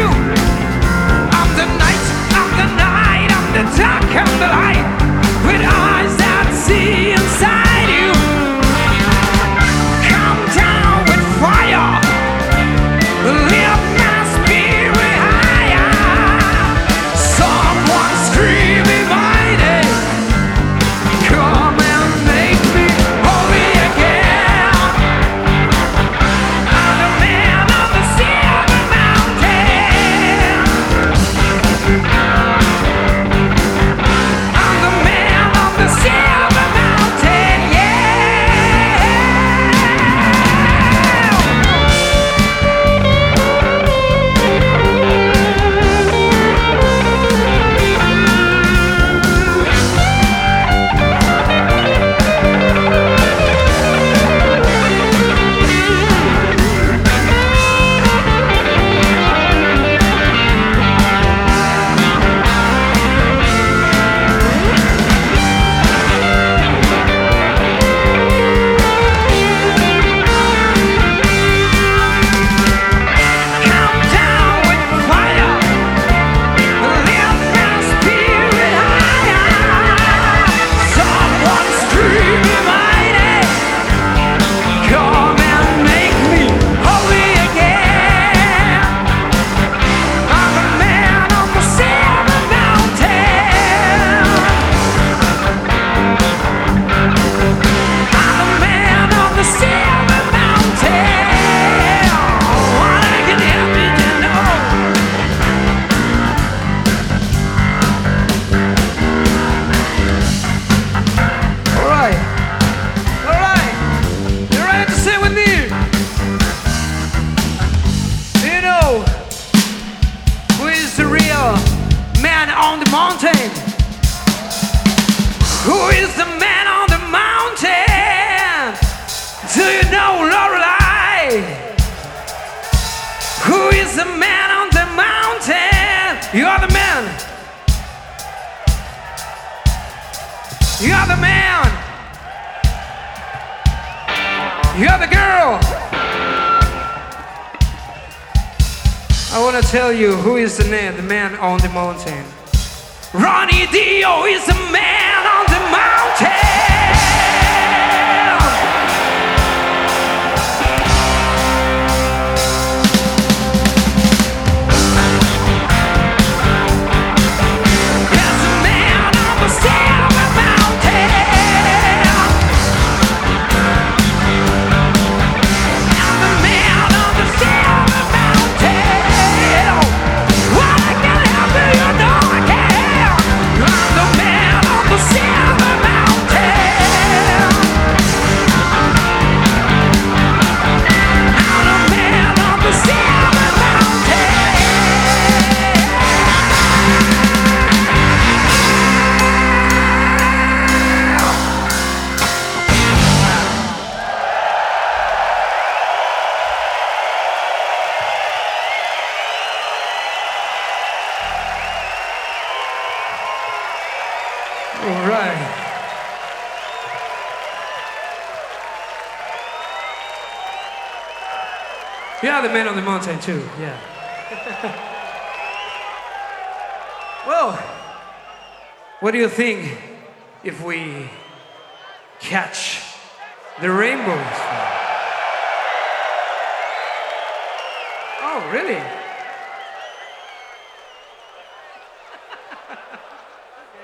you. I'm the night, I'm the night, I'm the dark, I'm the light, with eyes that see inside you. Come down with fire, lift my spirit higher. Someone screaming my name. Come and make me holy again. I'm the man on the silver mountain. I'm the man on the silver mountain, yeah. Come down with fire, lift my spirit higher. Someone screaming my name. Come and make me holy again. I'm the man on the silver mountain. I'm the man on the silver mountain. What I can help you to know. All right, you ready to sing with me? Do you know who is the real man on the mountain? Who is the man on the mountain? Do you know Lorelei? Who is the man on the mountain? You are the man. You are the man. You are the girl. I want to tell you who is the man on the mountain. Ronnie Dio is the man on the mountain. That's the man on the silver mountain. I'm the man on the silver mountain. What I can help you, you know I can. I'm the man on the silver mountain. I'm the man on the silver mountain. All right. Yeah, the man on the mountain too. Yeah. Well, what do you think if we catch the rainbows? Oh, really?